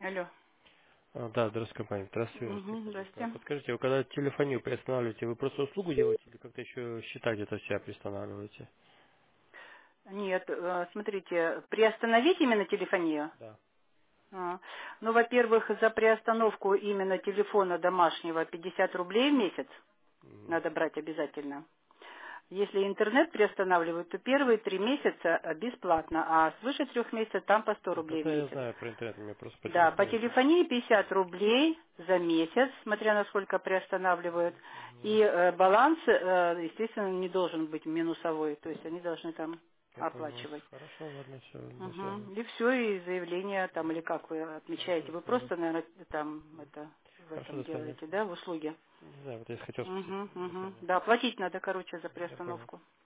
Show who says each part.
Speaker 1: Алло.
Speaker 2: Да, здравствуйте, компания. Здравствуйте, Светлана.
Speaker 1: Здрасте.
Speaker 2: Подскажите, вы когда телефонию приостанавливаете, вы просто услугу делаете или как-то еще счета где-то себя приостанавливаете?
Speaker 1: Нет, смотрите, приостановить именно телефонию?
Speaker 2: Да.
Speaker 1: А, Ну, во-первых, за приостановку именно телефона домашнего 50 рублей в месяц
Speaker 2: Мгм.
Speaker 1: надо брать обязательно. Если интернет приостанавливают, то первые 3 месяца бесплатно, а свыше 3 месяцев там по 100
Speaker 2: Вот
Speaker 1: рублей в
Speaker 2: это я
Speaker 1: месяц.
Speaker 2: знаю про интернет, мне просто по
Speaker 1: Да, по
Speaker 2: телефону интересно.
Speaker 1: телефонии 50 рублей за месяц, смотря на сколько приостанавливают.
Speaker 2: Мгм.
Speaker 1: И баланс, естественно, не должен быть минусовой, то есть они должны там
Speaker 2: Я понял вас.
Speaker 1: оплачивать.
Speaker 2: Хорошо, ладно, все, на связи.
Speaker 1: Мгм. И все, и заявление там, или как вы
Speaker 2: Хорошо,
Speaker 1: отмечаете,
Speaker 2: до
Speaker 1: вы
Speaker 2: свидания.
Speaker 1: просто, наверное, там это в
Speaker 2: Хорошо,
Speaker 1: этом
Speaker 2: до свидания.
Speaker 1: делаете, да, в услуге.
Speaker 2: Не знаю, вот я хотел спросить.
Speaker 1: Угу,
Speaker 2: До
Speaker 1: угу.
Speaker 2: свидания.
Speaker 1: Да, платить надо, короче, за
Speaker 2: Я понял.
Speaker 1: приостановку.